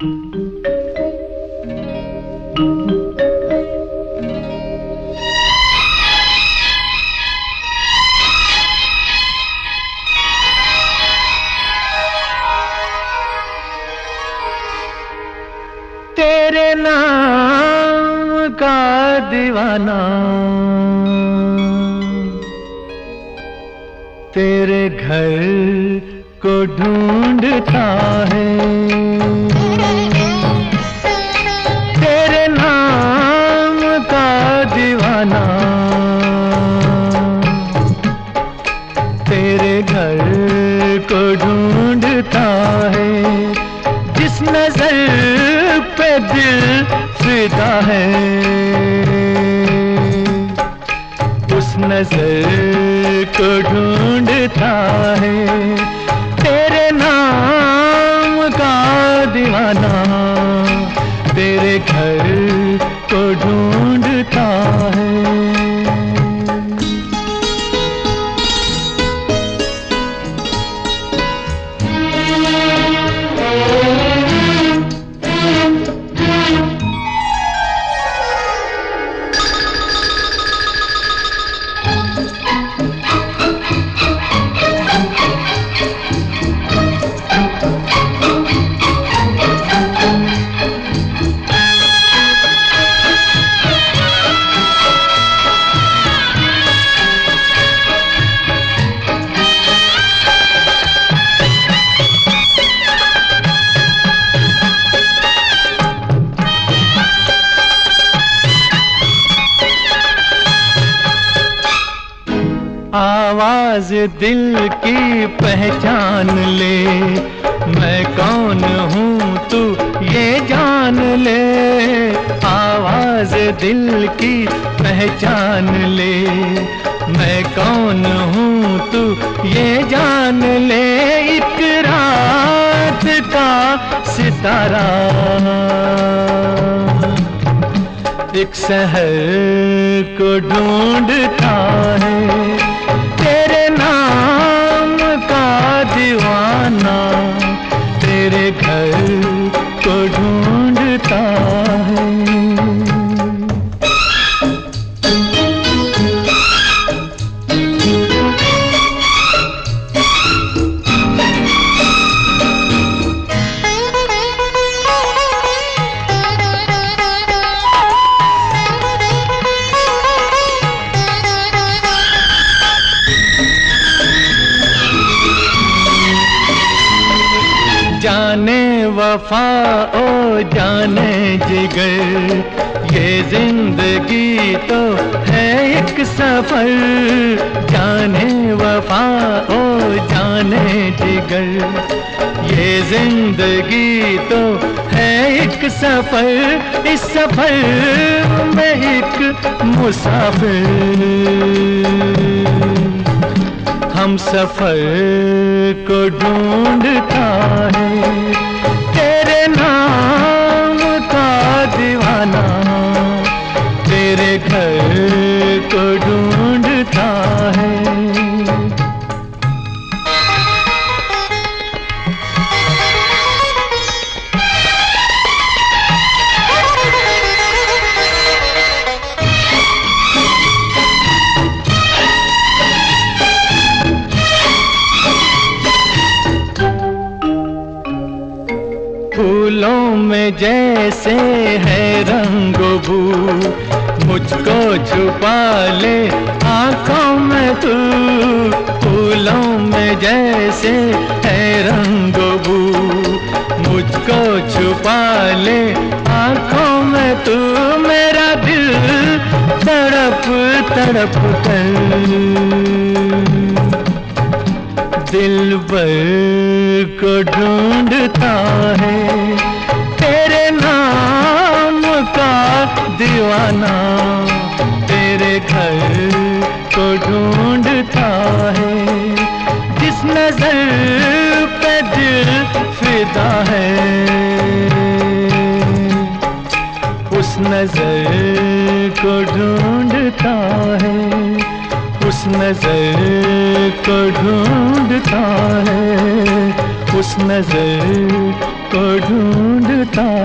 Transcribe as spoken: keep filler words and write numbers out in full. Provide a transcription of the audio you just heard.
तेरे नाम का दीवाना तेरे घर को ढूंढता है। तेरे नाम का दीवाना तेरे घर को ढूंढता है। जिस नजर पे दिल फिदा है उस नजर को ढूंढता है। तेरे नाम का दीवाना तेरे घर को ढूंढता है। आवाज दिल की पहचान ले, मैं कौन हूँ तू ये जान ले। आवाज दिल की पहचान ले, मैं कौन हूँ तू ये जान ले। एक रात का सितारा एक शहर को ढूंढता है। तेरे नाम का दीवाना तेरे घर को ढूंढता है। जाने वफा ओ जाने जिगर, ये जिंदगी तो है एक सफर। जाने वफा ओ जाने जिगर, ये जिंदगी तो है एक सफर। इस सफर में एक मुसाफिर हम सफर को ढूंढता है। तेरे नाम का दीवाना तेरे घर को ढूंढता है। फूलों में जैसे है रंगो बू, मुझको छुपा ले आँखों में तू। फूलों में जैसे है रंगो बू, मुझको छुपा ले आँखों में तू। मेरा दिल तड़प तड़प कर दिलबर को ढूंढता है। तेरे नाम का दीवाना तेरे घर को ढूंढता है। जिस नजर पे दिल फिदा है उस नजर को ढूंढता है। उस नजर को ढूंढता है, उस नजर को ढूंढता